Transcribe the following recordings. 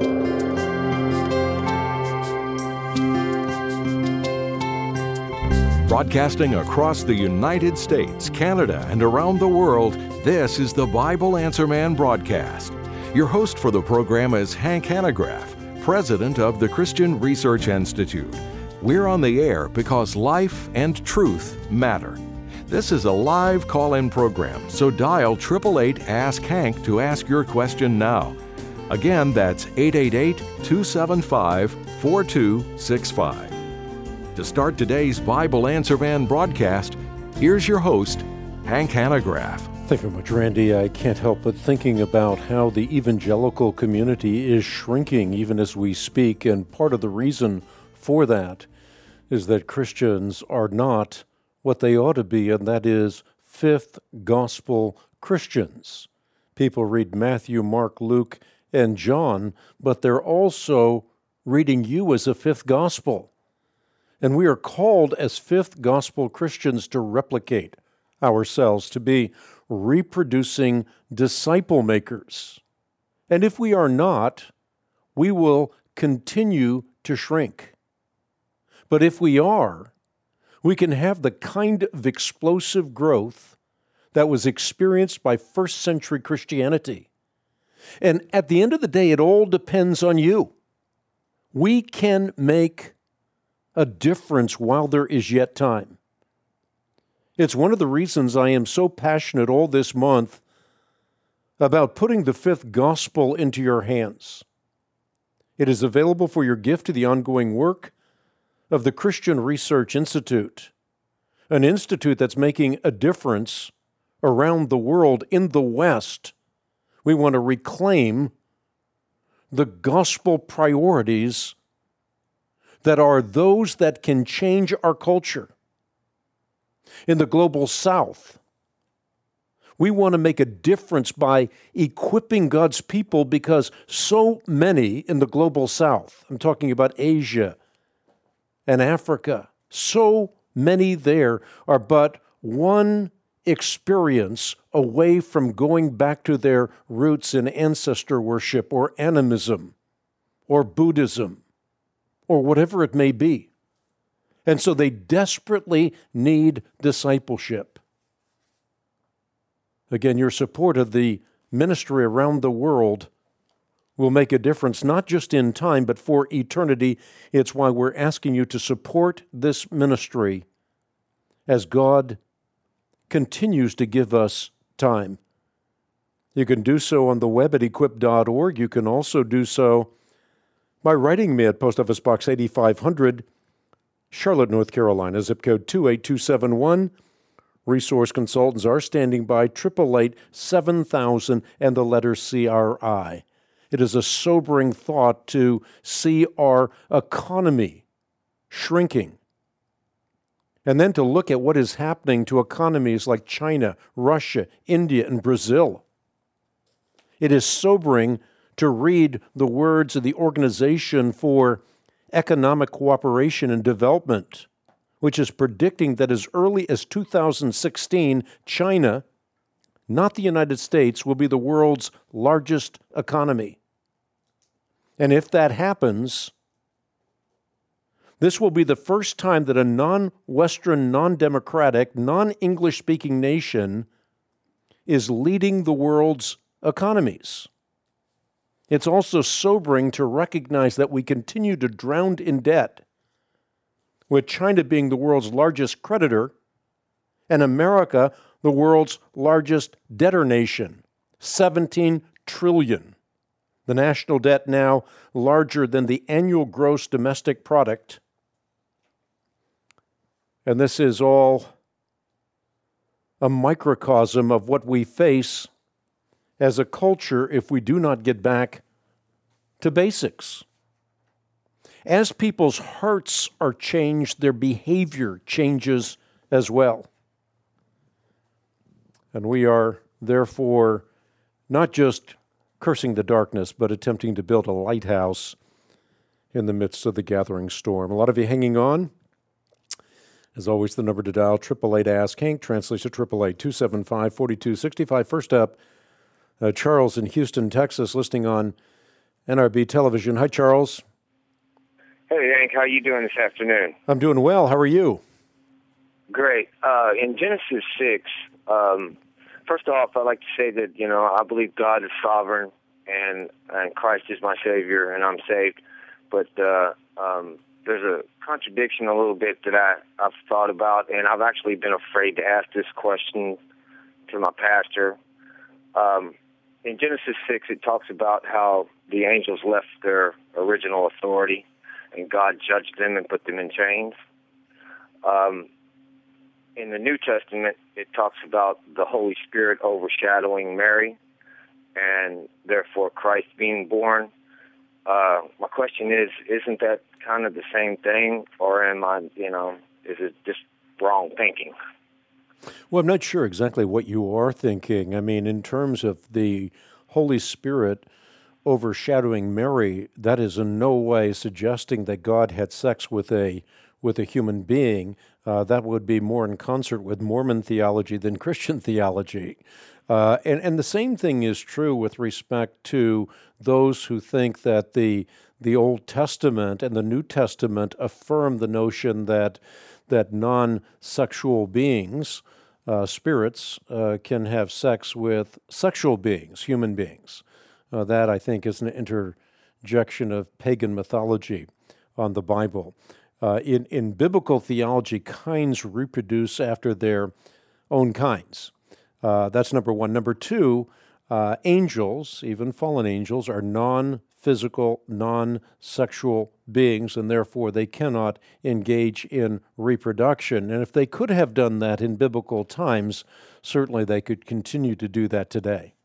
Broadcasting across the United States, Canada, and around the world, this is the Bible Answer Man broadcast. Your host for the program is Hank Hanegraaff, president of the Christian Research Institute. We're on the air because life and truth matter. This is a live call-in program, so dial 888-ASK-HANK to ask your question now. Again, that's 888-275-4265. To start today's Bible Answer Man broadcast, here's your host, Hank Hanegraaff. Thank you very much, Randy. I can't help but thinking about how the evangelical community is shrinking even as we speak, and part of the reason for that is that Christians are not what they ought to be, and that is fifth gospel Christians. People read Matthew, Mark, Luke, and John, but they're also reading you as a fifth gospel. And we are called as fifth gospel Christians to replicate ourselves, to be reproducing disciple makers. And if we are not, we will continue to shrink. But if we are, we can have the kind of explosive growth that was experienced by first century Christianity. And at the end of the day, it all depends on you. We can make a difference while there is yet time. It's one of the reasons I am so passionate all this month about putting the fifth gospel into your hands. It is available for your gift to the ongoing work of the Christian Research Institute, an institute that's making a difference around the world. In the West, we want to reclaim the gospel priorities that are those that can change our culture. In the global South, we want to make a difference by equipping God's people, because so many in the global South, I'm talking about Asia and Africa, so many there are but one experience away from going back to their roots in ancestor worship or animism or Buddhism, or whatever it may be. And so they desperately need discipleship. Again, your support of the ministry around the world will make a difference, not just in time, but for eternity. It's why we're asking you to support this ministry as God continues to give us time. You can do so on the web at equip.org. You can also do so by writing me at Post Office Box 8500, Charlotte, North Carolina, zip code 28271. Resource consultants are standing by, 888-7000 and the letter CRI. It is a sobering thought to see our economy shrinking, and then to look at what is happening to economies like China, Russia, India, and Brazil. It is sobering to read the words of the Organization for Economic Cooperation and Development, which is predicting that as early as 2016, China, not the United States, will be the world's largest economy. And if that happens, this will be the first time that a non-Western, non-democratic, non-English-speaking nation is leading the world's economies. It's also sobering to recognize that we continue to drown in debt, with China being the world's largest creditor and America the world's largest debtor nation, $17 trillion. The national debt now larger than the annual gross domestic product. And this is all a microcosm of what we face as a culture if we do not get back to basics. As people's hearts are changed, their behavior changes as well. And we are therefore not just cursing the darkness, but attempting to build a lighthouse in the midst of the gathering storm. A lot of you hanging on. As always, the number to dial, 888-ASK-HANK, translation 888-275-4265. First up, Charles in Houston, Texas, listening on NRB Television. Hi, Charles. Hey, Hank, how you doing this afternoon? I'm doing well. How are you? Great. In Genesis 6, first off, I'd like to say that, I believe God is sovereign and Christ is my Savior and I'm saved. But there's a contradiction a little bit that I've thought about, and I've actually been afraid to ask this question to my pastor. In Genesis 6, it talks about how the angels left their original authority and God judged them and put them in chains. In the New Testament, it talks about the Holy Spirit overshadowing Mary and therefore Christ being born. My question is, isn't that kind of the same thing, or am I, is it just wrong thinking? Well, I'm not sure exactly what you are thinking. I mean, in terms of the Holy Spirit overshadowing Mary, that is in no way suggesting that God had sex with a human being. That would be more in concert with Mormon theology than Christian theology. And the same thing is true with respect to those who think that the Old Testament and the New Testament affirm the notion that non-sexual beings, spirits, can have sex with sexual beings, human beings. That, I think, is an interjection of pagan mythology on the Bible. In biblical theology, kinds reproduce after their own kinds. That's number one. Number two, angels, even fallen angels, are non-physical, non-sexual beings, and therefore they cannot engage in reproduction. And if they could have done that in biblical times, certainly they could continue to do that today.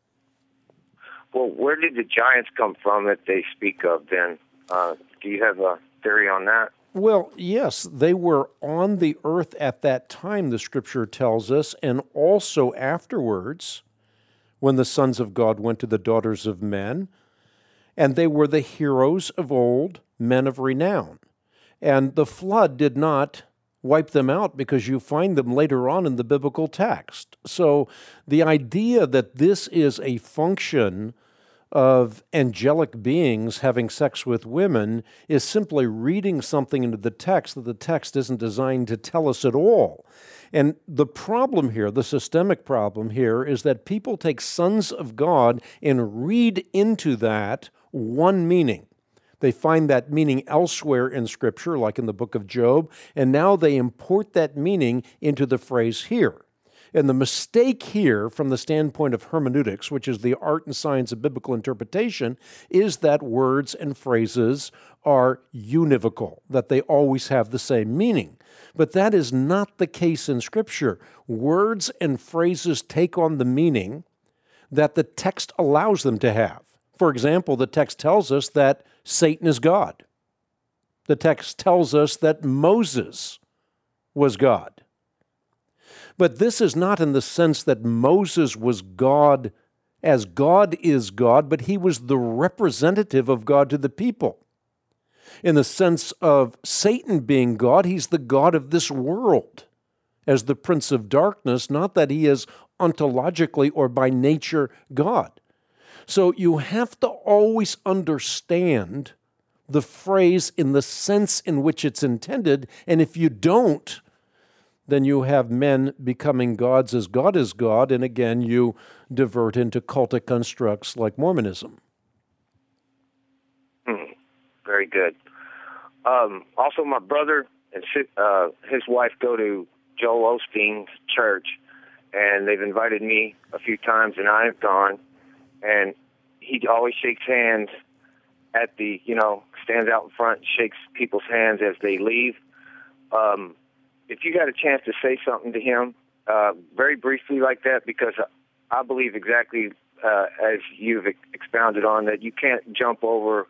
Well, where did the giants come from that they speak of then? Do you have a theory on that? Well, yes, they were on the earth at that time, the Scripture tells us, and also afterwards, when the sons of God went to the daughters of men, and they were the heroes of old, men of renown. And the flood did not wipe them out because you find them later on in the biblical text. So the idea that this is a function of angelic beings having sex with women is simply reading something into the text that the text isn't designed to tell us at all. And the problem here, the systemic problem here, is that people take sons of God and read into that one meaning. They find that meaning elsewhere in Scripture, like in the book of Job, and now they import that meaning into the phrase here. And the mistake here, from the standpoint of hermeneutics, which is the art and science of biblical interpretation, is that words and phrases are univocal, that they always have the same meaning. But that is not the case in Scripture. Words and phrases take on the meaning that the text allows them to have. For example, the text tells us that Satan is God. The text tells us that Moses was God. But this is not in the sense that Moses was God as God is God, but he was the representative of God to the people. In the sense of Satan being God, he's the God of this world as the prince of darkness, not that he is ontologically or by nature God. So you have to always understand the phrase in the sense in which it's intended, and if you don't, then you have men becoming gods as God is God, and again, you divert into cultic constructs like Mormonism. Very good. Also, my brother and his wife go to Joel Osteen's church, and they've invited me a few times, and I have gone, and he always shakes hands at the, stands out in front, shakes people's hands as they leave. If you got a chance to say something to him, very briefly like that, because I believe exactly as you've expounded on that you can't jump over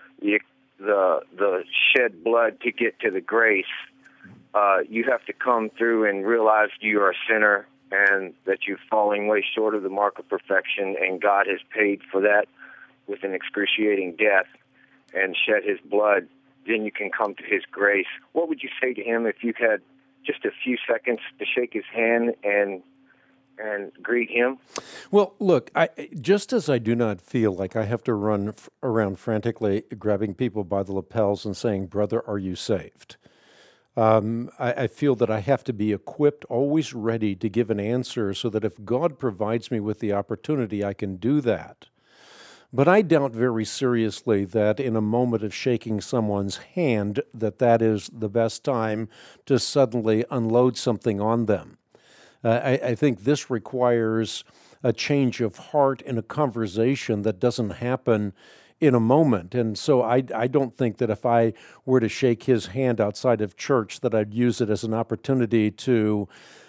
the shed blood to get to the grace. You have to come through and realize you are a sinner and that you're falling way short of the mark of perfection, and God has paid for that with an excruciating death and shed his blood. Then you can come to his grace. What would you say to him if you had just a few seconds to shake his hand and and greet him? Well, look, just as I do not feel like I have to run around frantically grabbing people by the lapels and saying, "Brother, are you saved?" I feel that I have to be equipped, always ready to give an answer so that if God provides me with the opportunity, I can do that. But I doubt very seriously that in a moment of shaking someone's hand, that is the best time to suddenly unload something on them. I think this requires a change of heart in a conversation that doesn't happen in a moment. And so I don't think that if I were to shake his hand outside of church, that I'd use it as an opportunity to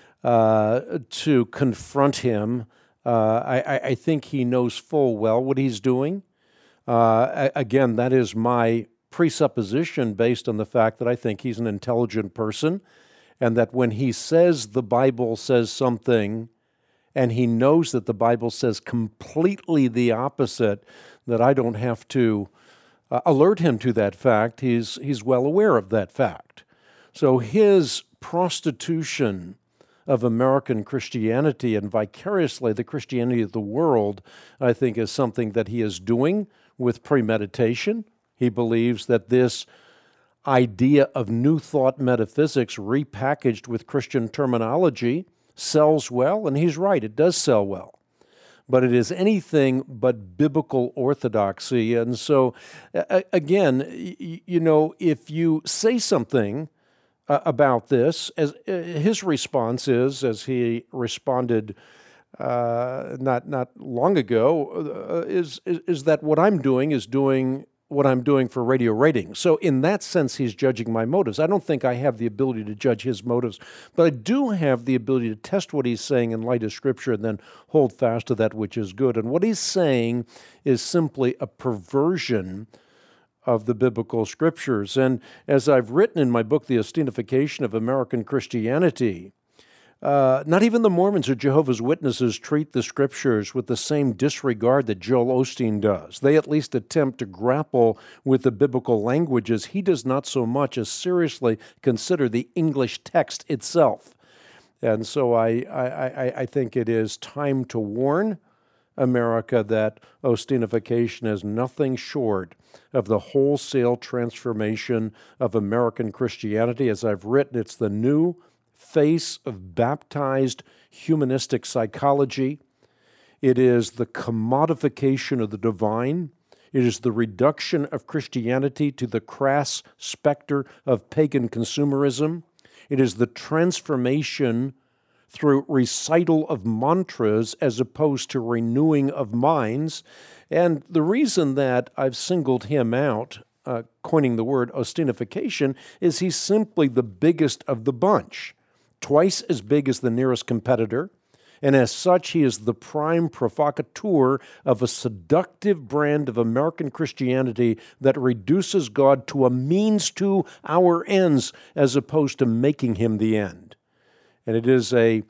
confront him. I think he knows full well what he's doing. Again, that is my presupposition based on the fact that I think he's an intelligent person, and that when he says the Bible says something, and he knows that the Bible says completely the opposite, that I don't have to alert him to that fact. He's well aware of that fact. So his prostitution of American Christianity and vicariously the Christianity of the world, I think, is something that he is doing with premeditation. He believes that this idea of New Thought metaphysics repackaged with Christian terminology sells well, and he's right, it does sell well. But it is anything but biblical orthodoxy. And so, again, if you say something about this, as his response is, as he responded not long ago, is that what I'm doing is doing what I'm doing for radio ratings. So in that sense, he's judging my motives. I don't think I have the ability to judge his motives, but I do have the ability to test what he's saying in light of Scripture and then hold fast to that which is good. And what he's saying is simply a perversion of the biblical Scriptures. And as I've written in my book, The Ostentification of American Christianity, not even the Mormons or Jehovah's Witnesses treat the Scriptures with the same disregard that Joel Osteen does. They at least attempt to grapple with the biblical languages. He does not so much as seriously consider the English text itself. And so I think it is time to warn America that Ostentification is nothing short of the wholesale transformation of American Christianity. As I've written, it's the new face of baptized humanistic psychology. It is the commodification of the divine. It is the reduction of Christianity to the crass specter of pagan consumerism. It is the transformation through recital of mantras as opposed to renewing of minds. And the reason that I've singled him out, coining the word ostentification, is he's simply the biggest of the bunch. Twice as big as the nearest competitor, and as such, he is the prime provocateur of a seductive brand of American Christianity that reduces God to a means to our ends as opposed to making him the end. And it is a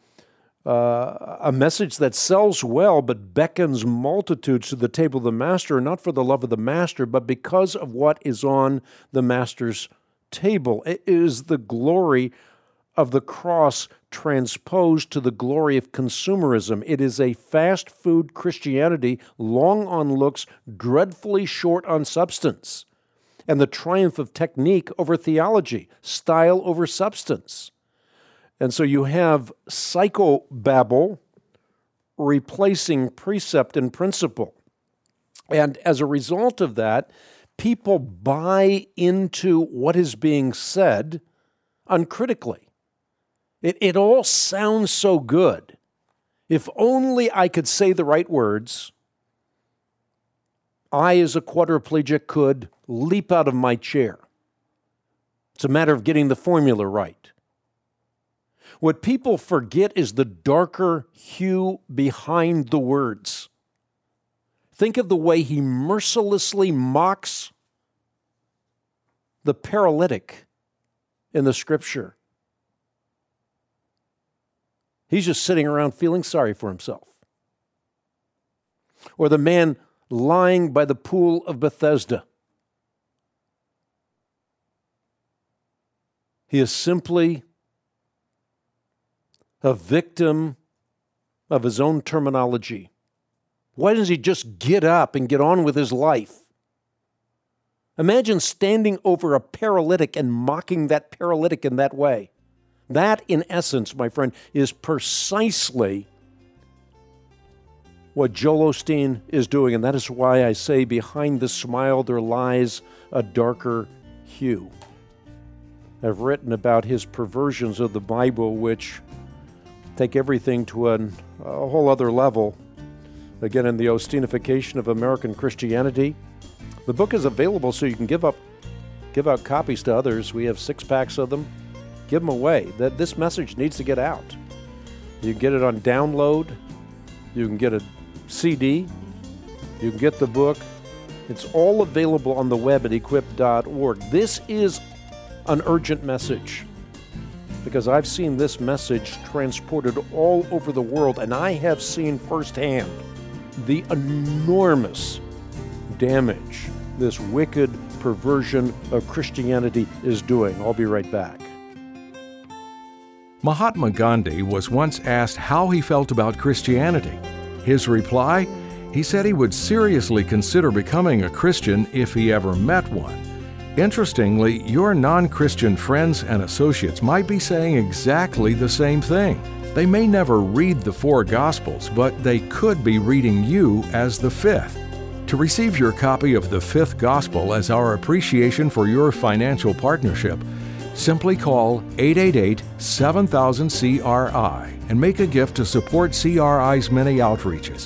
message that sells well but beckons multitudes to the table of the master, not for the love of the master, but because of what is on the master's table. It is the glory of the cross transposed to the glory of consumerism. It is a fast food Christianity, long on looks, dreadfully short on substance, and the triumph of technique over theology, style over substance. And so you have psychobabble replacing precept and principle. And as a result of that, people buy into what is being said uncritically. It all sounds so good. If only I could say the right words, I, as a quadriplegic, could leap out of my chair. It's a matter of getting the formula right. What people forget is the darker hue behind the words. Think of the way he mercilessly mocks the paralytic in the Scripture. He's just sitting around feeling sorry for himself. Or the man lying by the pool of Bethesda. He is simply a victim of his own terminology? Why doesn't he just get up and get on with his life? Imagine standing over a paralytic and mocking that paralytic in that way. That, in essence, my friend, is precisely what Joel Osteen is doing, and that is why I say behind the smile there lies a darker hue. I've written about his perversions of the Bible, which take everything to a whole other level. Again, in the Osteenification of American Christianity. The book is available so you can give out copies to others. We have 6 packs of them. Give them away. This message needs to get out. You can get it on download. You can get a CD. You can get the book. It's all available on the web at equip.org. This is an urgent message because I've seen this message transported all over the world, and I have seen firsthand the enormous damage this wicked perversion of Christianity is doing. I'll be right back. Mahatma Gandhi was once asked how he felt about Christianity. His reply? He said he would seriously consider becoming a Christian if he ever met one. Interestingly, your non-Christian friends and associates might be saying exactly the same thing. They may never read the 4 Gospels, but they could be reading you as the 5th. To receive your copy of the 5th Gospel as our appreciation for your financial partnership, simply call 888-7000-CRI and make a gift to support CRI's many outreaches.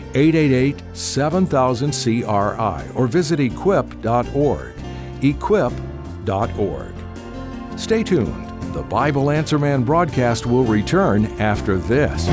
888-7000-CRI or visit equip.org. equip.org. Stay tuned. The Bible Answer Man broadcast will return after this.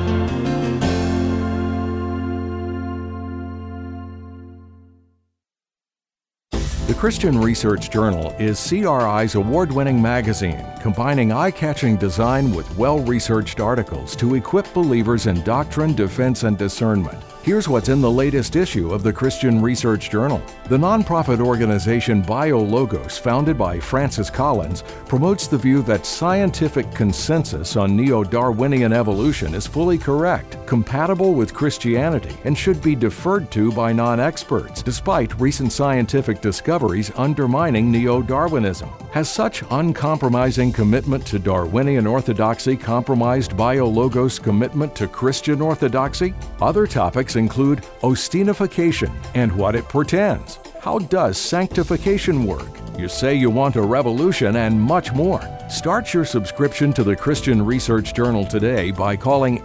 The Christian Research Journal is CRI's award-winning magazine, combining eye-catching design with well-researched articles to equip believers in doctrine, defense, and discernment. Here's what's in the latest issue of the Christian Research Journal. The nonprofit organization BioLogos, founded by Francis Collins, promotes the view that scientific consensus on neo-Darwinian evolution is fully correct, compatible with Christianity, and should be deferred to by non-experts, despite recent scientific discoveries undermining neo-Darwinism. Has such uncompromising commitment to Darwinian orthodoxy compromised BioLogos' commitment to Christian orthodoxy? Other topics include Osteenification and what it portends. How does sanctification work? You say you want a revolution and much more. Start your subscription to the Christian Research Journal today by calling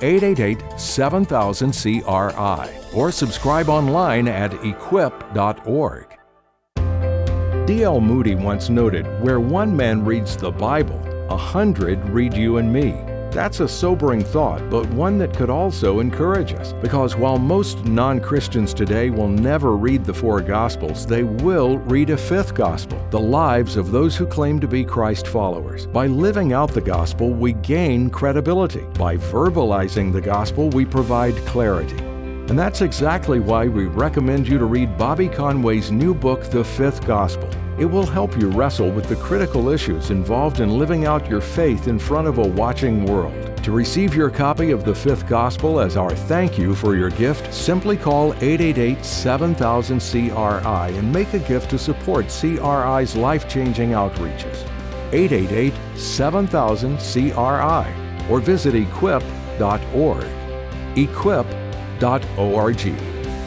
888-7000-CRI or subscribe online at equip.org. D.L. Moody once noted, "Where one man reads the Bible, 100 read you and me." That's a sobering thought, but one that could also encourage us. Because while most non-Christians today will never read the 4 Gospels, they will read a 5th Gospel, the lives of those who claim to be Christ followers. By living out the Gospel, we gain credibility. By verbalizing the Gospel, we provide clarity. And that's exactly why we recommend you to read Bobby Conway's new book, The 5th Gospel. It will help you wrestle with the critical issues involved in living out your faith in front of a watching world. To receive your copy of the 5th Gospel as our thank you for your gift, simply call 888-7000-CRI and make a gift to support CRI's life-changing outreaches. 888-7000-CRI or visit equip.org. equip.org.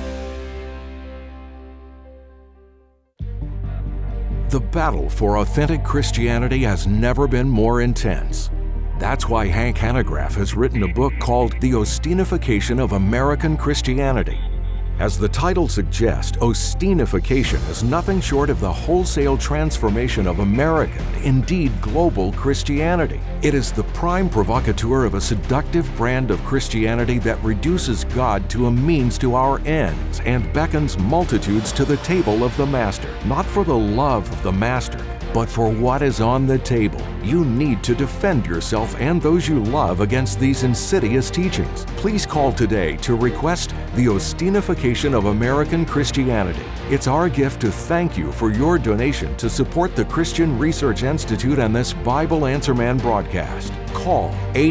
The battle for authentic Christianity has never been more intense. That's why Hank Hanegraaff has written a book called The Osteenification of American Christianity. As the title suggests, Osteenification is nothing short of the wholesale transformation of American, indeed global, Christianity. It is the prime provocateur of a seductive brand of Christianity that reduces God to a means to our ends and beckons multitudes to the table of the Master, not for the love of the Master, But for what is on the table, you need to defend yourself and those you love against these insidious teachings. Please call today to request the Ostinification of American Christianity. It's our gift to thank you for your donation to support the Christian Research Institute and this Bible Answer Man broadcast. Call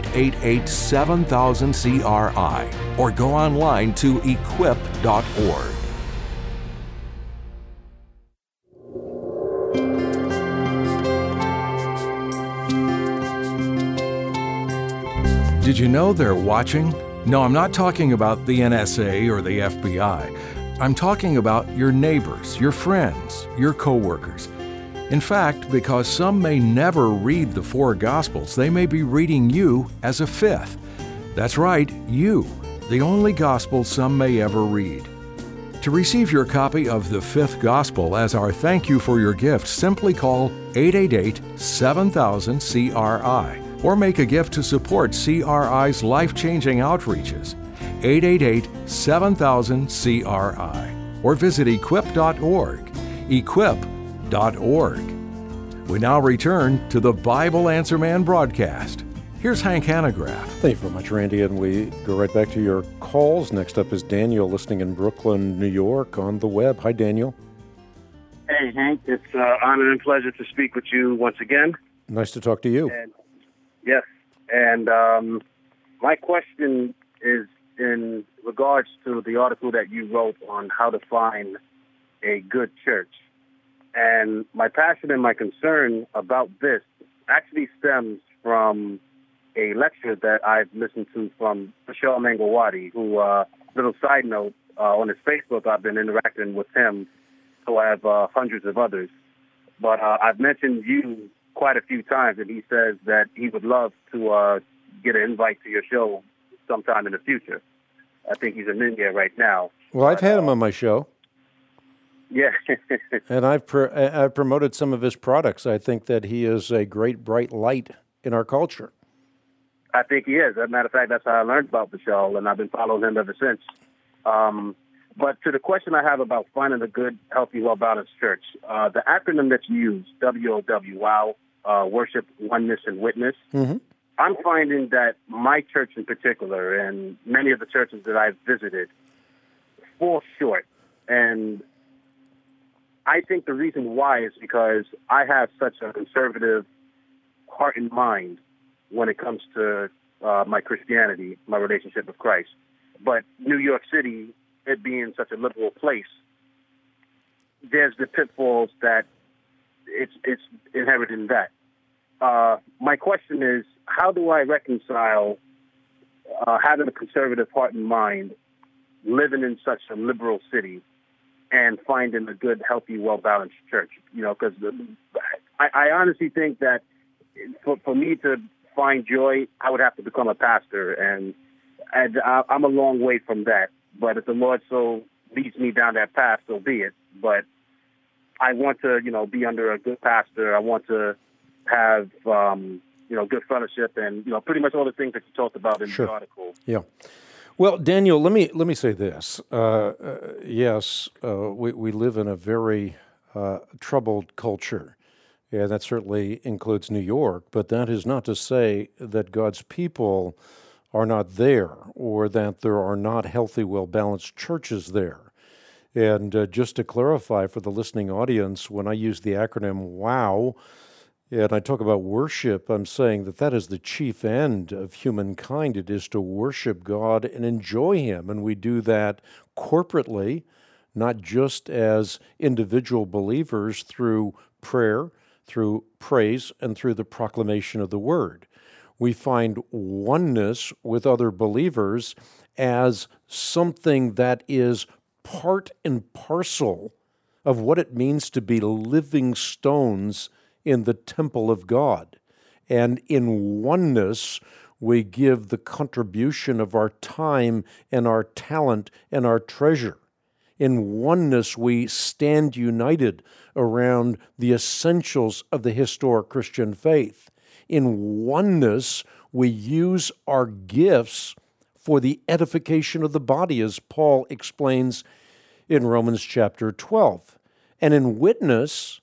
888-7000-CRI or go online to equip.org. Did you know they're watching? No, I'm not talking about the NSA or the FBI. I'm talking about your neighbors, your friends, your coworkers. In fact, because some may never read the four Gospels, they may be reading you as a fifth. That's right, you, the only Gospel some may ever read. To receive your copy of the Fifth Gospel as our thank you for your gift, simply call 888-7000-CRI or make a gift to support CRI's life-changing outreaches. 888-7000-CRI or visit equip.org. Equip.org. We now return to the Bible Answer Man broadcast. Here's Hank Hanegraaff. Thank you very much, Randy, and we go right back to your calls. Next up is Daniel, listening in Brooklyn, New York, on the web. Hi, Daniel. Hey, Hank. It's an honor and pleasure to speak with you once again. Nice to talk to you. Yes, and my question is in regards to the article that you wrote on how to find a good church. And my passion and my concern about this actually stems from a lecture that I've listened to from Vishal Mangalwadi, who, little side note, on his Facebook, I've been interacting with him, so I have hundreds of others. But I've mentioned you quite a few times, and he says that he would love to get an invite to your show sometime in the future. I think he's in India right now. Well, I've had him on my show. Yeah. And I've promoted some of his products. I think that he is a great, bright light in our culture. I think he is. As a matter of fact, that's how I learned about Vishal, and I've been following him ever since. But to the question I have about finding a good, healthy, well-balanced church, the acronym that you use, WOW, WOW, Worship, Oneness, and Witness, Mm-hmm. I'm finding that my church in particular, and many of the churches that I've visited, fall short. And I think the reason why is because I have such a conservative heart and mind when it comes to my Christianity, my relationship with Christ. But New York City, it being such a liberal place, there's the pitfalls that it's inherent in that. My question is, how do I reconcile having a conservative heart and mind, living in such a liberal city, and finding a good, healthy, well-balanced church? You know, because I honestly think that for me to find joy, I would have to become a pastor, and I'm a long way from that. But if the Lord so leads me down that path, so be it. But I want to, be under a good pastor. I want to have, good fellowship and, pretty much all the things that you talked about in Sure. the article. Yeah. Well, Daniel, let me say this. Yes, we live in a very troubled culture, and that certainly includes New York. But that is not to say that God's people are not there, or that there are not healthy, well-balanced churches there. And just to clarify for the listening audience, when I use the acronym WOW, and I talk about worship, I'm saying that is the chief end of humankind. It is to worship God and enjoy Him. And we do that corporately, not just as individual believers through prayer, through praise, and through the proclamation of the Word. We find oneness with other believers as something that is part and parcel of what it means to be living stones in the temple of God. And in oneness, we give the contribution of our time and our talent and our treasure. In oneness, we stand united around the essentials of the historic Christian faith. In oneness, we use our gifts for the edification of the body, as Paul explains in Romans chapter 12. And in witness,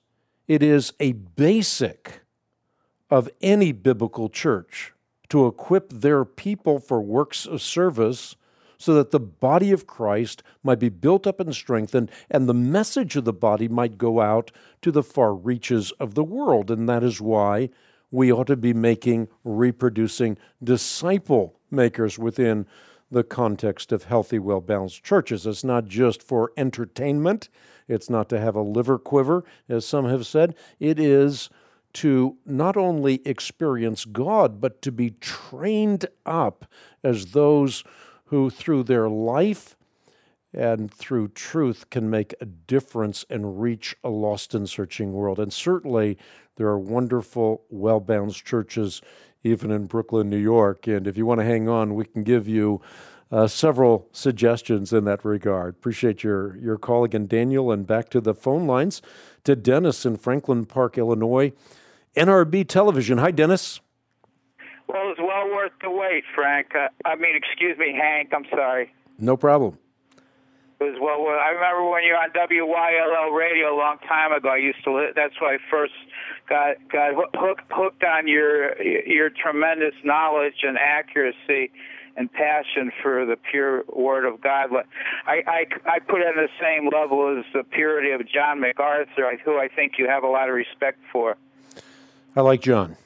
It is a basic of any biblical church to equip their people for works of service so that the body of Christ might be built up and strengthened, and the message of the body might go out to the far reaches of the world. And that is why we ought to be making, reproducing disciple makers within the context of healthy, well-balanced churches. It's not just for entertainment. It's not to have a liver quiver, as some have said. It is to not only experience God, but to be trained up as those who through their life and through truth can make a difference and reach a lost and searching world. And certainly there are wonderful, well-balanced churches even in Brooklyn, New York. And if you want to hang on, we can give you several suggestions in that regard. Appreciate your call again, Daniel. And back to the phone lines to Dennis in Franklin Park, Illinois. NRB Television. Hi, Dennis. Well, it's well worth the wait, Frank. Excuse me, Hank. I'm sorry. No problem. It was well worth. I remember when you were on WYLL radio a long time ago. I used to. That's why I first got hooked on your tremendous knowledge and accuracy and passion for the pure Word of God. I put it on the same level as the purity of John MacArthur, who I think you have a lot of respect for. I like John.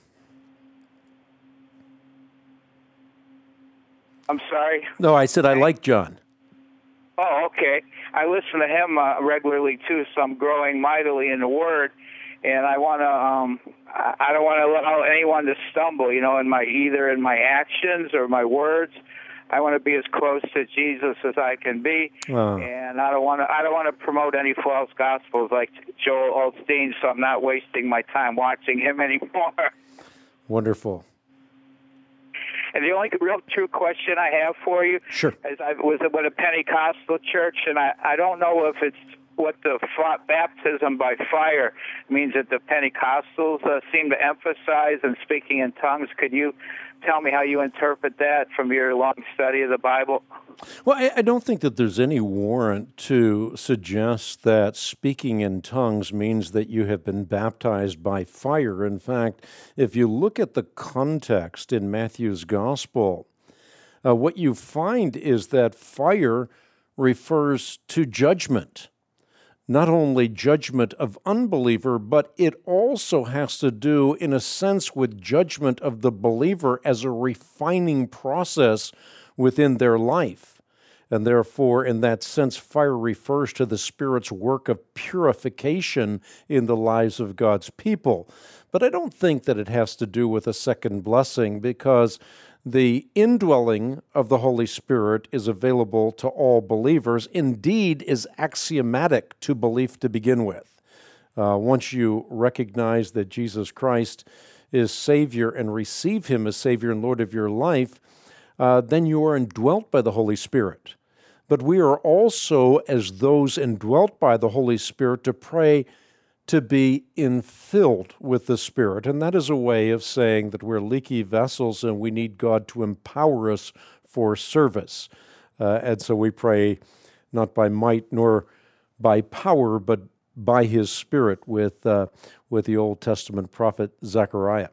I'm sorry? No, I said I like John. Oh, okay. I listen to him regularly, too, so I'm growing mightily in the Word, and I want to, I don't want to allow anyone to stumble, either in my actions or my words. I want to be as close to Jesus as I can be, and I don't want to promote any false gospels like Joel Osteen, so I'm not wasting my time watching him anymore. Wonderful. And the only real true question I have for you is I was with a Pentecostal church, and I don't know if it's what the baptism by fire means that the Pentecostals seem to emphasize in speaking in tongues. Could you tell me how you interpret that from your long study of the Bible? Well, I don't think that there's any warrant to suggest that speaking in tongues means that you have been baptized by fire. In fact, if you look at the context in Matthew's Gospel, what you find is that fire refers to judgment. Not only judgment of unbeliever, but it also has to do, in a sense, with judgment of the believer as a refining process within their life. And therefore, in that sense, fire refers to the Spirit's work of purification in the lives of God's people. But I don't think that it has to do with a second blessing, because the indwelling of the Holy Spirit is available to all believers, indeed is axiomatic to belief to begin with. Once you recognize that Jesus Christ is Savior and receive Him as Savior and Lord of your life, then you are indwelt by the Holy Spirit. But we are also, as those indwelt by the Holy Spirit, to pray to be infilled with the Spirit. And that is a way of saying that we're leaky vessels and we need God to empower us for service. And so we pray not by might nor by power, but by His Spirit with the Old Testament prophet Zechariah.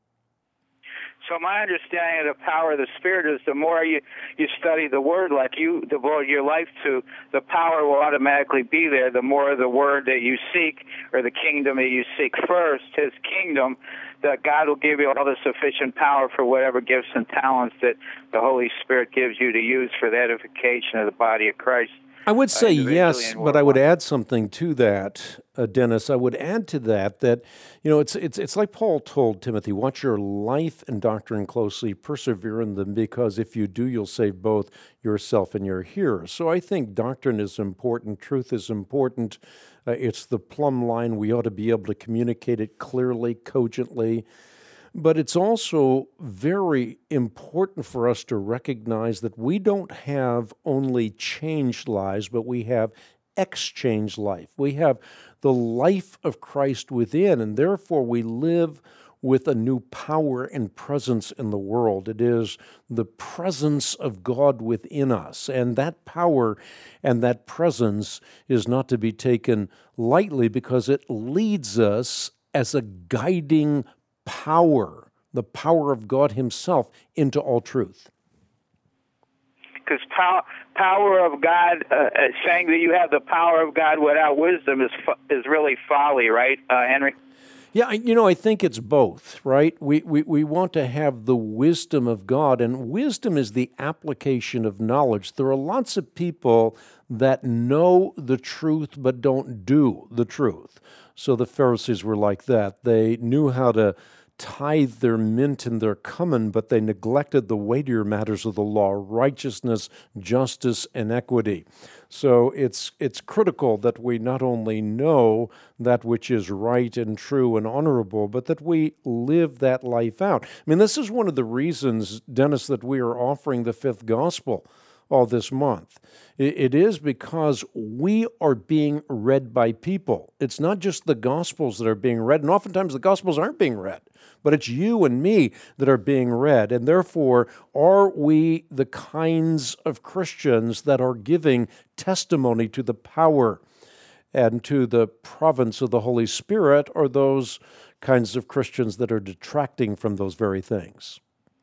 So my understanding of the power of the Spirit is the more you study the Word, like you devote your life to, the power will automatically be there. The more the Word that you seek, or the kingdom that you seek first, His kingdom, that God will give you all the sufficient power for whatever gifts and talents that the Holy Spirit gives you to use for the edification of the body of Christ. I would say yes, but I would add something to that, Dennis. I would add to that it's like Paul told Timothy, watch your life and doctrine closely, persevere in them, because if you do, you'll save both yourself and your hearers. So I think doctrine is important, truth is important. It's the plumb line. We ought to be able to communicate it clearly, cogently. But it's also very important for us to recognize that we don't have only changed lives, but we have exchanged life. We have the life of Christ within, and therefore we live with a new power and presence in the world. It is the presence of God within us. And that power and that presence is not to be taken lightly because it leads us as a guiding power, the power of God Himself, into all truth. Because power of God, saying that you have the power of God without wisdom is really folly, right, Henry? Yeah, I think it's both, right? We want to have the wisdom of God, and wisdom is the application of knowledge. There are lots of people that know the truth but don't do the truth. So the Pharisees were like that. They knew how to tithe their mint and their cumin, but they neglected the weightier matters of the law, righteousness, justice, and equity. So it's critical that we not only know that which is right and true and honorable, but that we live that life out. I mean, this is one of the reasons, Dennis, that we are offering the fifth gospel all this month. It is because we are being read by people. It's not just the Gospels that are being read, and oftentimes the Gospels aren't being read, but it's you and me that are being read. And therefore, are we the kinds of Christians that are giving testimony to the power and to the province of the Holy Spirit, or those kinds of Christians that are detracting from those very things?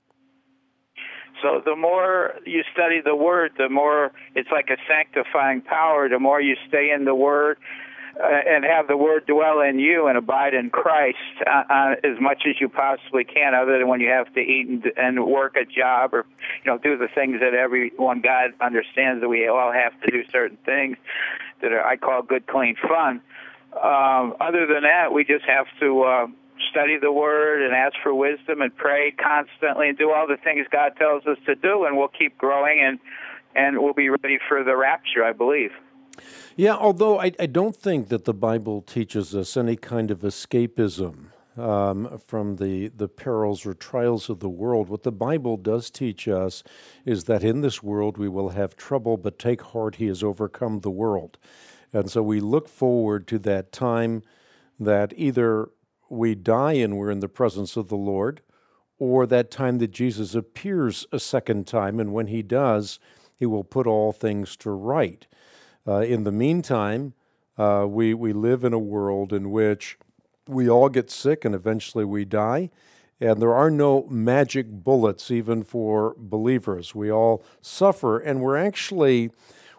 So the more you study the Word, the more it's like a sanctifying power. The more you stay in the Word and have the Word dwell in you and abide in Christ as much as you possibly can, other than when you have to eat and work a job or do the things that everyone, God understands that we all have to do certain things that I call good, clean fun. Other than that, we just have to study the Word and ask for wisdom and pray constantly and do all the things God tells us to do, and we'll keep growing and we'll be ready for the rapture, I believe. Yeah, although I don't think that the Bible teaches us any kind of escapism from the perils or trials of the world. What the Bible does teach us is that in this world we will have trouble, but take heart, He has overcome the world. And so we look forward to that time that either we die and we're in the presence of the Lord, or that time that Jesus appears a second time, and when He does, He will put all things to right. In the meantime, we live in a world in which we all get sick and eventually we die, and there are no magic bullets even for believers. We all suffer, and we're actually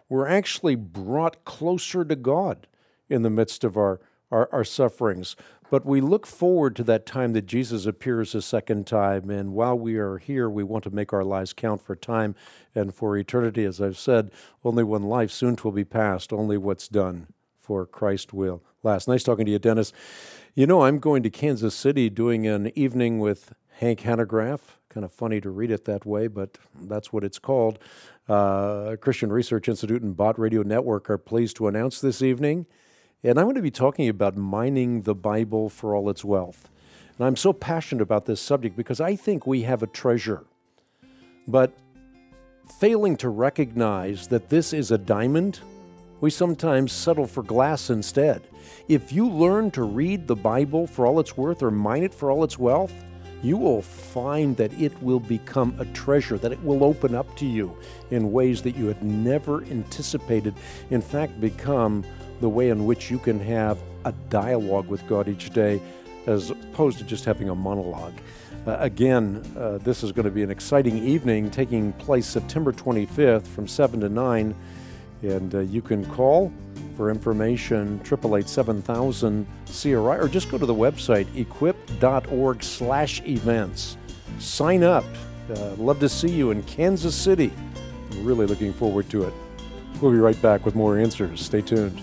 brought closer to God in the midst of our sufferings. But we look forward to that time that Jesus appears a second time, and while we are here, we want to make our lives count for time and for eternity. As I've said, only one life, soon 'twill be past, only what's done for Christ will last. Nice talking to you, Dennis. I'm going to Kansas City doing an evening with Hank Hanegraaff. Kind of funny to read it that way, but that's what it's called. Christian Research Institute and Bott Radio Network are pleased to announce this evening. And I'm going to be talking about mining the Bible for all its wealth. And I'm so passionate about this subject because I think we have a treasure. But failing to recognize that this is a diamond, we sometimes settle for glass instead. If you learn to read the Bible for all it's worth or mine it for all its wealth, you will find that it will become a treasure, that it will open up to you in ways that you had never anticipated. In fact, become the way in which you can have a dialogue with God each day as opposed to just having a monologue. Again, this is going to be an exciting evening taking place September 25th from 7 to 9, and you can call for information, 888-7000-CRI, or just go to the website, equip.org/events. Sign up. Love to see you in Kansas City. I'm really looking forward to it. We'll be right back with more answers. Stay tuned.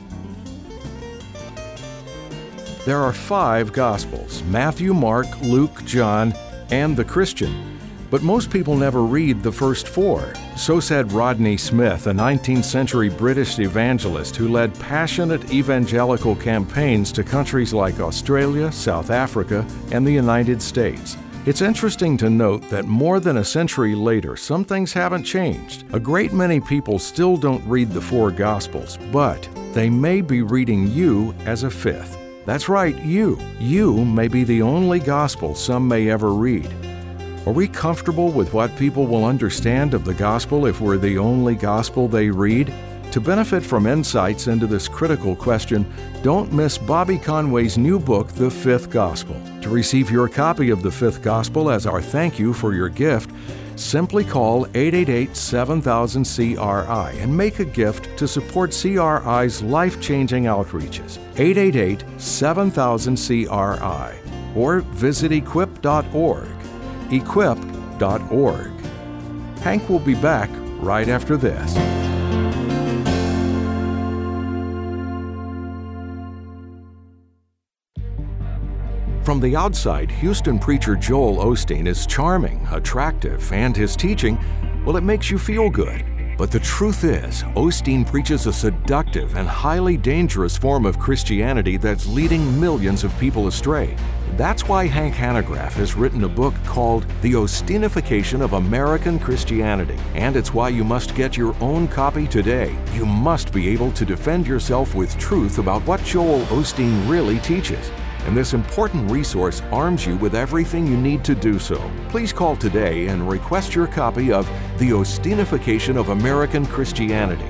There are 5 Gospels: Matthew, Mark, Luke, John, and the Christian. But most people never read the first 4. So said Rodney Smith, a 19th century British evangelist who led passionate evangelical campaigns to countries like Australia, South Africa, and the United States. It's interesting to note that more than a century later, some things haven't changed. A great many people still don't read the 4 Gospels, but they may be reading you as a 5th. That's right, you. You may be the only gospel some may ever read. Are we comfortable with what people will understand of the gospel if we're the only gospel they read? To benefit from insights into this critical question, don't miss Bobby Conway's new book, The Fifth Gospel. To receive your copy of The Fifth Gospel as our thank you for your gift, simply call 888-7000-CRI and make a gift to support CRI's life-changing outreaches. 888-7000-CRI or visit equip.org. equip.org. Hank will be back right after this. From the outside, Houston preacher Joel Osteen is charming, attractive, and his teaching, well, it makes you feel good. But the truth is, Osteen preaches a seductive and highly dangerous form of Christianity that's leading millions of people astray. That's why Hank Hanegraaff has written a book called The Osteenification of American Christianity. And it's why you must get your own copy today. You must be able to defend yourself with truth about what Joel Osteen really teaches. And this important resource arms you with everything you need to do so. Please call today and request your copy of The Osteenification of American Christianity,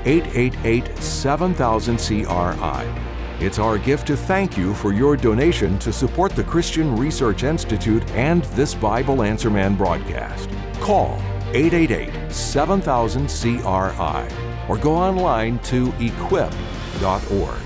888-7000-CRI. It's our gift to thank you for your donation to support the Christian Research Institute and this Bible Answer Man broadcast. Call 888-7000-CRI or go online to equip.org.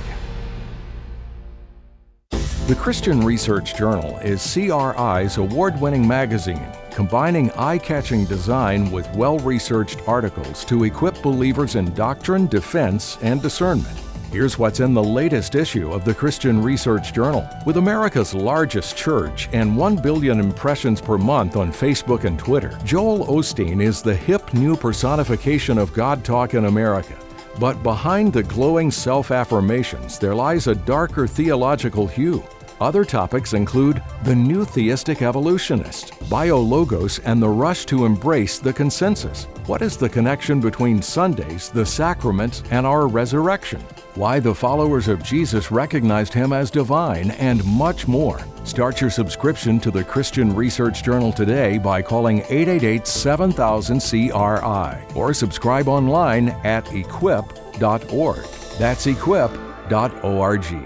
The Christian Research Journal is CRI's award-winning magazine, combining eye-catching design with well-researched articles to equip believers in doctrine, defense, and discernment. Here's what's in the latest issue of the Christian Research Journal. With America's largest church and 1 billion impressions per month on Facebook and Twitter, Joel Osteen is the hip new personification of God talk in America. But behind the glowing self-affirmations, there lies a darker theological hue. Other topics include the new theistic evolutionist, biologos, and the rush to embrace the consensus. What is the connection between Sundays, the sacraments, and our resurrection? Why the followers of Jesus recognized him as divine, and much more. Start your subscription to the Christian Research Journal today by calling 888-7000-CRI or subscribe online at equip.org. That's equip.org.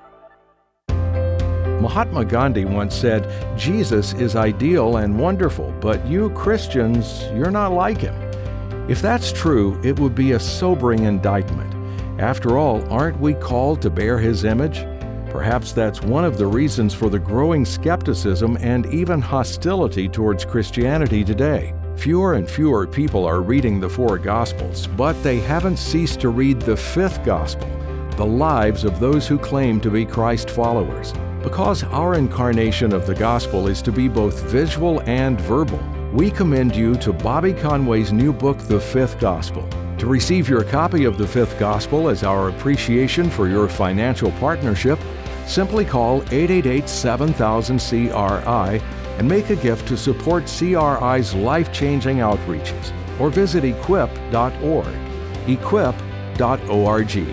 Mahatma Gandhi once said, "Jesus is ideal and wonderful, but you Christians, you're not like him." If that's true, it would be a sobering indictment. After all, aren't we called to bear his image? Perhaps that's one of the reasons for the growing skepticism and even hostility towards Christianity today. Fewer and fewer people are reading the four Gospels, but they haven't ceased to read the fifth Gospel, the lives of those who claim to be Christ followers. Because our incarnation of the gospel is to be both visual and verbal, we commend you to Bobby Conway's new book, The Fifth Gospel. To receive your copy of The Fifth Gospel as our appreciation for your financial partnership, simply call 888-7000-CRI and make a gift to support CRI's life-changing outreaches, or visit equip.org. equip.org.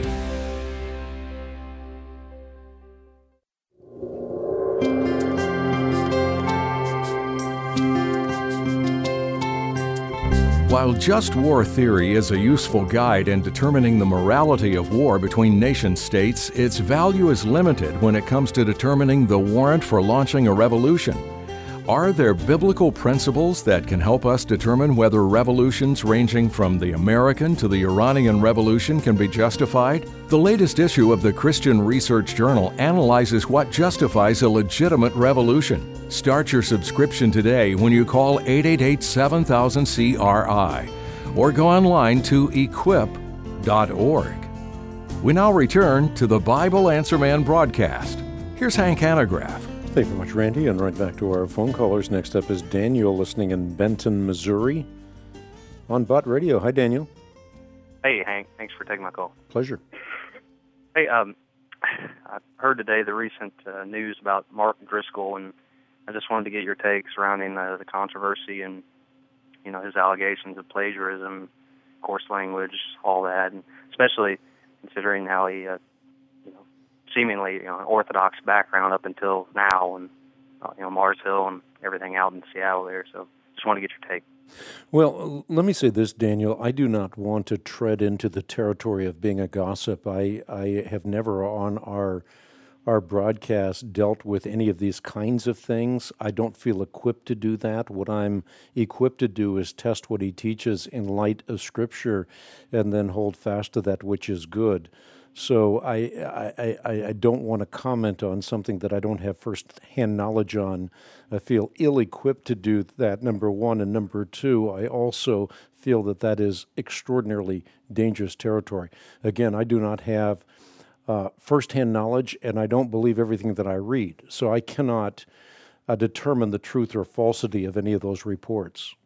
While just war theory is a useful guide in determining the morality of war between nation-states, its value is limited when it comes to determining the warrant for launching a revolution. Are there biblical principles that can help us determine whether revolutions ranging from the American to the Iranian Revolution can be justified? The latest issue of the Christian Research Journal analyzes what justifies a legitimate revolution. Start your subscription today when you call 888-7000-CRI or go online to equip.org. We now return to the Bible Answer Man broadcast. Here's Hank Hanegraaff. Thank you very much, Randy. And right back to our phone callers. Next up is Daniel, listening in Benton, Missouri, on Bott Radio. Hi, Daniel. Hey, Hank. Thanks for taking my call. Pleasure. Hey, I heard today the recent news about Mark Driscoll, and I just wanted to get your take surrounding the controversy and, you know, his allegations of plagiarism, coarse language, all that, and especially considering how he, seemingly an Orthodox background up until now, and Mars Hill and everything out in Seattle there. So just want to get your take. Well, let me say this, Daniel. I do not want to tread into the territory of being a gossip. I have never on our broadcast dealt with any of these kinds of things. I don't feel equipped to do that. What I'm equipped to do is test what he teaches in light of Scripture and then hold fast to that which is good. So I don't want to comment on something that I don't have first-hand knowledge on. I feel ill-equipped to do that, number one. And number two, I also feel that that is extraordinarily dangerous territory. Again, I do not have first-hand knowledge, and I don't believe everything that I read. So I cannot determine the truth or falsity of any of those reports.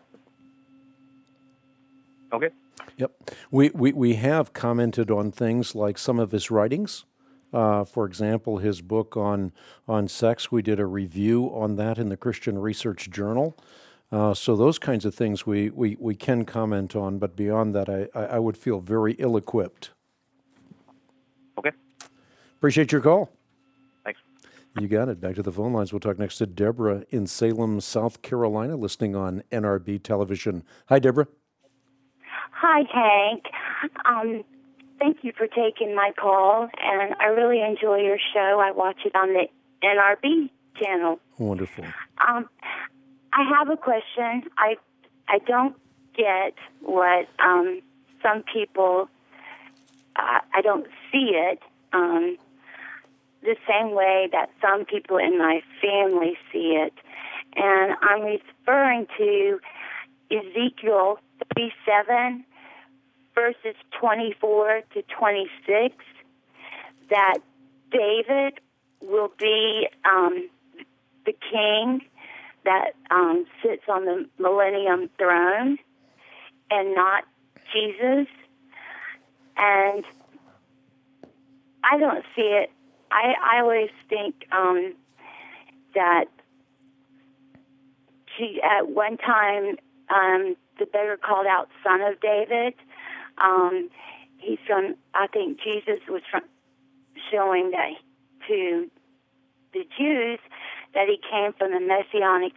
Okay. Yep. We have commented on things like some of his writings. For example, his book on sex, we did a review on that in the Christian Research Journal. So those kinds of things we can comment on, but beyond that, I would feel very ill-equipped. Okay. Appreciate your call. Thanks. You got it. Back to the phone lines. We'll talk next to Deborah in Salem, South Carolina, listening on NRB Television. Hi, Deborah. Hi, Hank. Thank you for taking my call, and I really enjoy your show. I watch it on the NRB channel. Wonderful. I have a question. I don't get what some people, I don't see it the same way that some people in my family see it. And I'm referring to Ezekiel 37, verses 24 to 26, that David will be the king that sits on the millennium throne and not Jesus. And I don't see it. I always think that at one time the beggar called out Son of David. He's from, I think Jesus was showing that to the Jews that he came from the messianic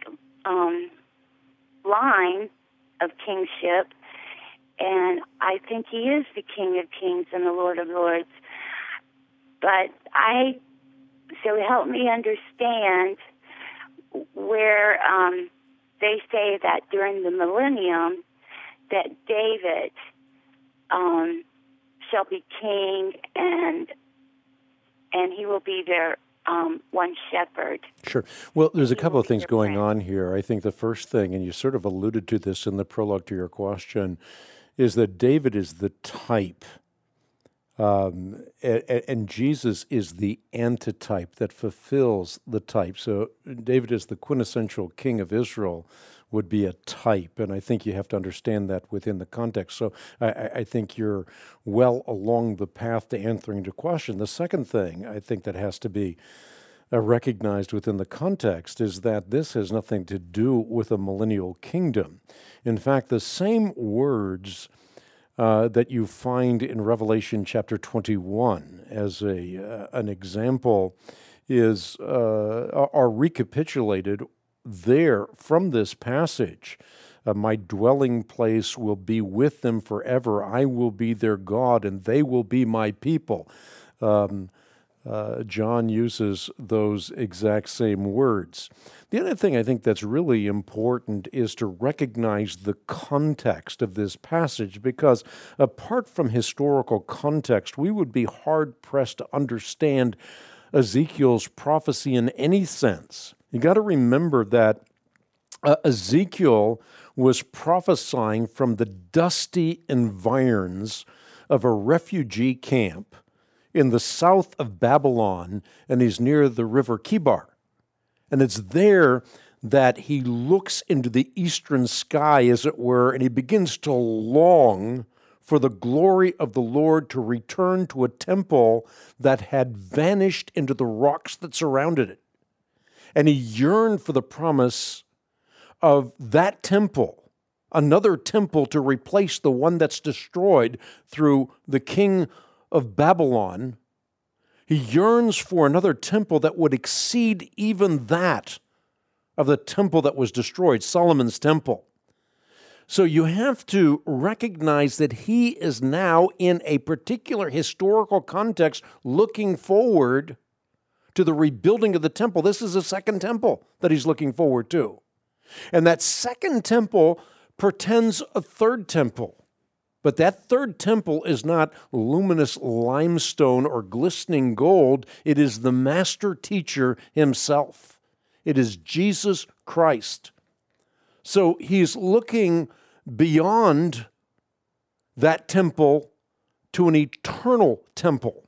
line of kingship, and I think he is the King of Kings and the Lord of Lords. But so help me understand where they say that during the millennium that David shall be king, and he will be their one shepherd. Sure. Well, there's a couple of things going on here. I think the first thing, and you sort of alluded to this in the prologue to your question, is that David is the type, and Jesus is the antitype that fulfills the type. So David is the quintessential king of Israel, would be a type, and I think you have to understand that within the context. So I think you're well along the path to answering the question. The second thing I think that has to be recognized within the context is that this has nothing to do with a millennial kingdom. In fact, the same words that you find in Revelation chapter 21 as an example are recapitulated there from this passage. My dwelling place will be with them forever. I will be their God, and they will be my people. John uses those exact same words. The other thing I think that's really important is to recognize the context of this passage, because apart from historical context, we would be hard-pressed to understand Ezekiel's prophecy in any sense. You got to remember that Ezekiel was prophesying from the dusty environs of a refugee camp in the south of Babylon, and he's near the river Kibar. And it's there that he looks into the eastern sky, as it were, and he begins to long for the glory of the Lord to return to a temple that had vanished into the rocks that surrounded it. And he yearned for the promise of that temple, another temple to replace the one that's destroyed through the king of Babylon, He yearns for another temple that would exceed even that of the temple that was destroyed, Solomon's temple. So you have to recognize that he is now in a particular historical context looking forward to the rebuilding of the temple. This is a second temple that he's looking forward to. And that second temple portends a third temple. But that third temple is not luminous limestone or glistening gold. It is the master teacher himself. It is Jesus Christ. So he's looking beyond that temple to an eternal temple.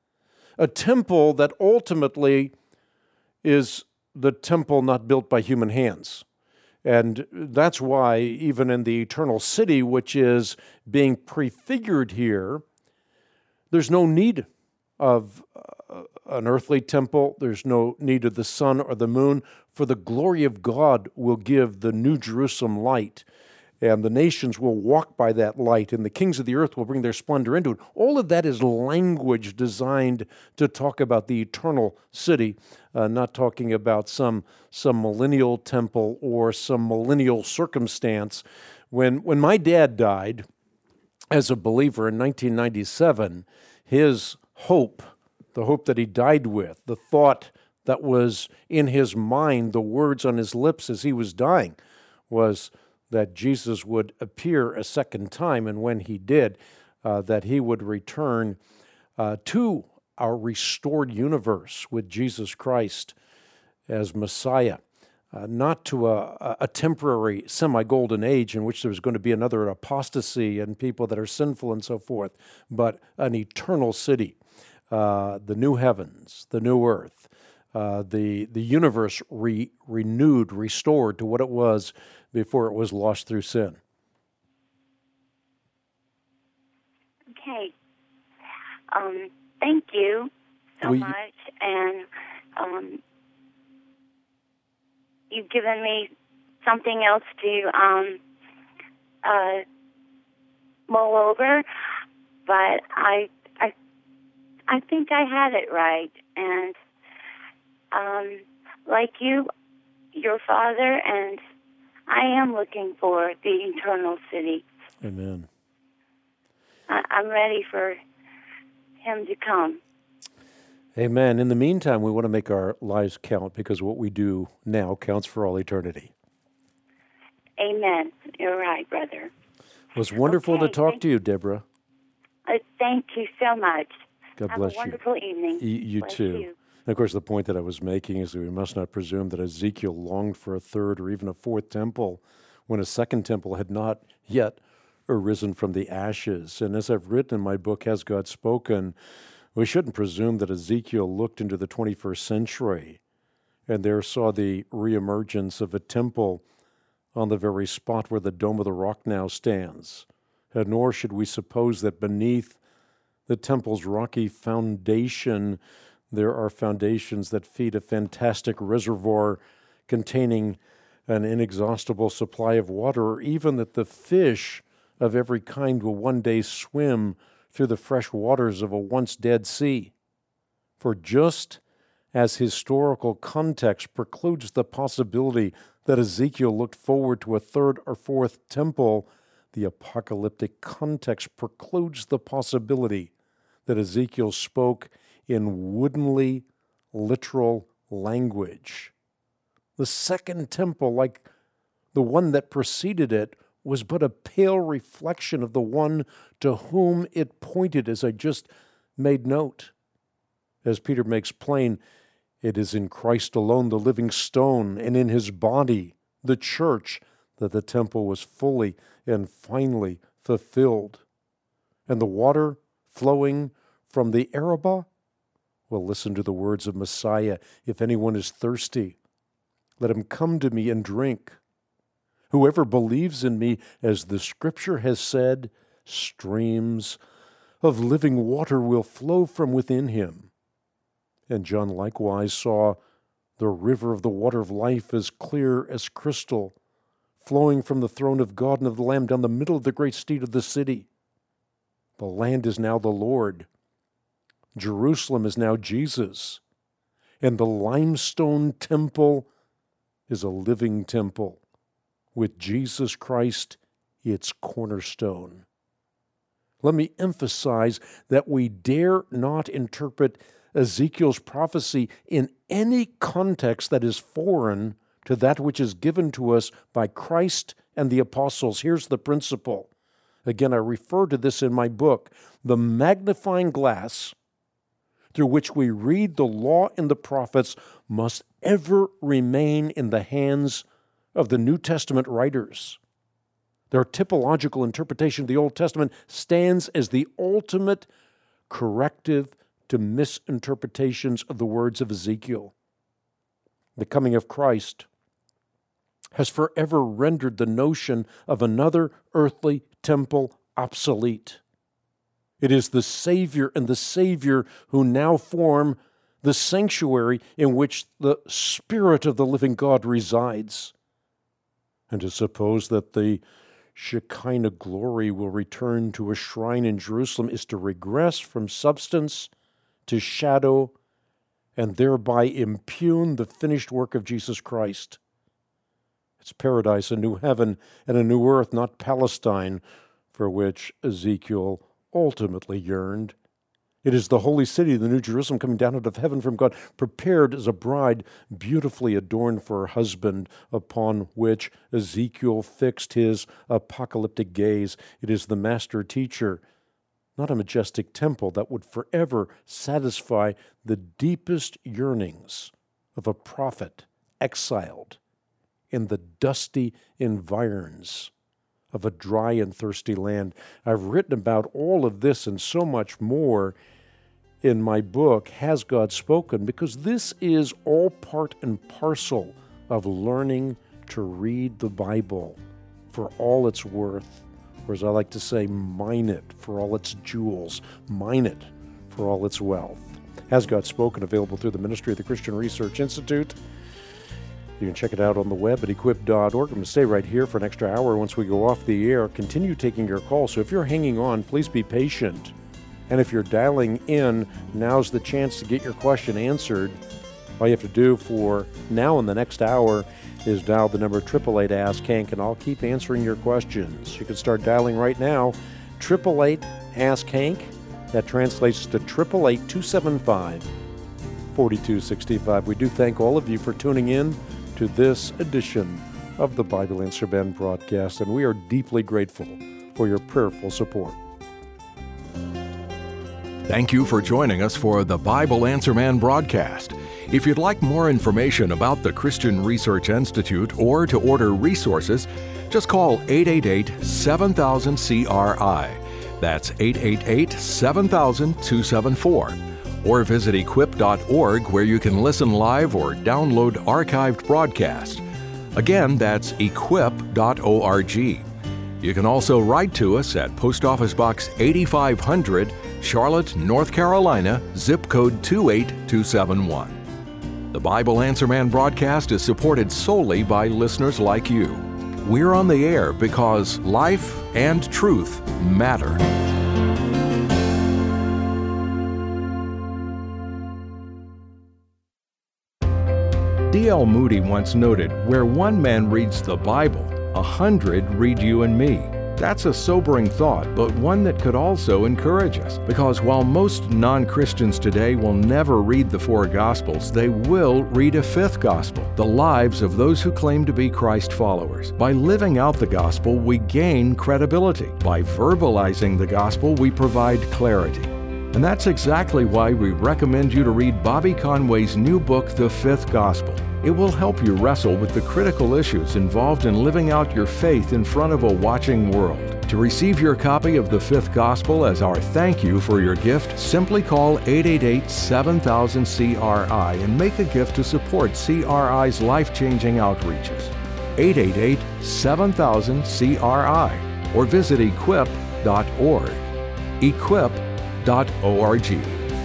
A temple that ultimately is the temple not built by human hands. And that's why even in the eternal city, which is being prefigured here, there's no need of an earthly temple. There's no need of the sun or the moon, for the glory of God will give the New Jerusalem light, and the nations will walk by that light, and the kings of the earth will bring their splendor into it. All of that is language designed to talk about the eternal city, not talking about some millennial temple or some millennial circumstance. When my dad died as a believer in 1997, his hope, the hope that he died with, the thought that was in his mind, the words on his lips as he was dying, was that Jesus would appear a second time, and when he did, that he would return to our restored universe with Jesus Christ as Messiah, not to a temporary semi-golden age in which there's going to be another apostasy and people that are sinful and so forth, but an eternal city, the new heavens, the new earth, the universe renewed, restored to what it was before it was lost through sin. Okay. Thank you so much. And you've given me something else to mull over, but I think I had it right. And like you, your father, and I am looking for the eternal city. Amen. I'm ready for him to come. Amen. In the meantime, we want to make our lives count, because what we do now counts for all eternity. Amen. You're right, brother. It was wonderful to talk to you, Deborah. Thank you so much. God bless you. Have a wonderful evening. You Bless too. you. And of course, the point that I was making is that we must not presume that Ezekiel longed for a third or even a fourth temple when a second temple had not yet arisen from the ashes. And as I've written in my book, Has God Spoken?, we shouldn't presume that Ezekiel looked into the 21st century and there saw the reemergence of a temple on the very spot where the Dome of the Rock now stands. And nor should we suppose that beneath the temple's rocky foundation there are foundations that feed a fantastic reservoir containing an inexhaustible supply of water, or even that the fish of every kind will one day swim through the fresh waters of a once dead sea. For just as historical context precludes the possibility that Ezekiel looked forward to a third or fourth temple, the apocalyptic context precludes the possibility that Ezekiel spoke in woodenly literal language. The second temple, like the one that preceded it, was but a pale reflection of the one to whom it pointed, as I just made note. As Peter makes plain, it is in Christ alone, the living stone, and in his body, the church, that the temple was fully and finally fulfilled. And the water flowing from the Arabah, well, listen to the words of Messiah. If anyone is thirsty, let him come to me and drink. Whoever believes in me, as the Scripture has said, streams of living water will flow from within him. And John likewise saw the river of the water of life as clear as crystal, flowing from the throne of God and of the Lamb down the middle of the great street of the city. The land is now the Lord. Jerusalem is now Jesus, and the limestone temple is a living temple with Jesus Christ, its cornerstone. Let me emphasize that we dare not interpret Ezekiel's prophecy in any context that is foreign to that which is given to us by Christ and the apostles. Here's the principle. Again, I refer to this in my book. The magnifying glass through which we read the law and the prophets must ever remain in the hands of the New Testament writers. Their typological interpretation of the Old Testament stands as the ultimate corrective to misinterpretations of the words of Ezekiel. The coming of Christ has forever rendered the notion of another earthly temple obsolete. It is the Savior and the Savior who now form the sanctuary in which the Spirit of the living God resides. And to suppose that the Shekinah glory will return to a shrine in Jerusalem is to regress from substance to shadow and thereby impugn the finished work of Jesus Christ. It's paradise, a new heaven and a new earth, not Palestine, for which Ezekiel ultimately yearned. It is the holy city, the New Jerusalem, coming down out of heaven from God, prepared as a bride, beautifully adorned for her husband, upon which Ezekiel fixed his apocalyptic gaze. It is the master teacher, not a majestic temple that would forever satisfy the deepest yearnings of a prophet exiled in the dusty environs of a dry and thirsty land. I've written about all of this and so much more in my book, Has God Spoken? Because this is all part and parcel of learning to read the Bible for all it's worth, or as I like to say, mine it for all its jewels, mine it for all its wealth. Has God Spoken? Available through the ministry of the Christian Research Institute. You can check it out on the web at equip.org. I'm going to stay right here for an extra hour once we go off the air. Continue taking your calls. So if you're hanging on, please be patient. And if you're dialing in, now's the chance to get your question answered. All you have to do for now and the next hour is dial the number 888-ASK-HANK, and I'll keep answering your questions. You can start dialing right now, 888-ASK-HANK. That translates to 888-275-4265. We do thank all of you for tuning in to this edition of the Bible Answer Man broadcast, and we are deeply grateful for your prayerful support. Thank you for joining us for the Bible Answer Man broadcast. If you'd like more information about the Christian Research Institute or to order resources, just call 888-7000-CRI. That's 888-7000-274. Or visit equip.org, where you can listen live or download archived broadcasts. Again, that's equip.org. You can also write to us at Post Office Box 8500, Charlotte, North Carolina, zip code 28271. The Bible Answer Man broadcast is supported solely by listeners like you. We're on the air because life and truth matter. D.L. Moody once noted, "Where one man reads the Bible, 100 read you and me." That's a sobering thought, but one that could also encourage us. Because while most non-Christians today will never read the four Gospels, they will read a fifth Gospel, the lives of those who claim to be Christ followers. By living out the Gospel, we gain credibility. By verbalizing the Gospel, we provide clarity. And that's exactly why we recommend you to read Bobby Conway's new book, The Fifth Gospel. It will help you wrestle with the critical issues involved in living out your faith in front of a watching world. To receive your copy of The Fifth Gospel as our thank you for your gift, simply call 888-7000-CRI and make a gift to support CRI's life-changing outreaches. 888-7000-CRI or visit equip.org. Equip.org.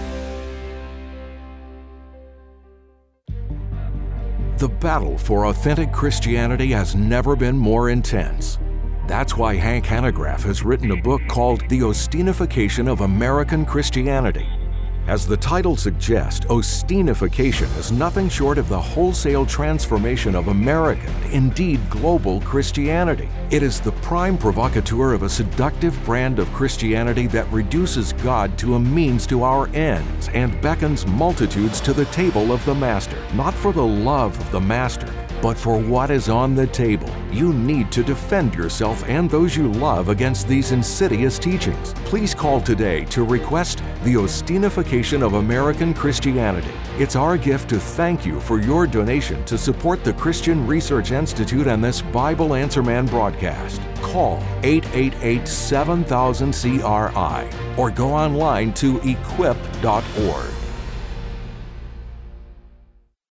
The battle for authentic Christianity has never been more intense. That's why Hank Hanegraaff has written a book called The Ostinification of American Christianity. As the title suggests, Ostinification is nothing short of the wholesale transformation of American, indeed global, Christianity. It is the prime provocateur of a seductive brand of Christianity that reduces God to a means to our ends and beckons multitudes to the table of the Master, not for the love of the Master, but for what is on the table. You need to defend yourself and those you love against these insidious teachings. Please call today to request the Ostinification of American Christianity. It's our gift to thank you for your donation to support the Christian Research Institute and this Bible Answer Man broadcast. Call 888-7000-CRI or go online to equip.org.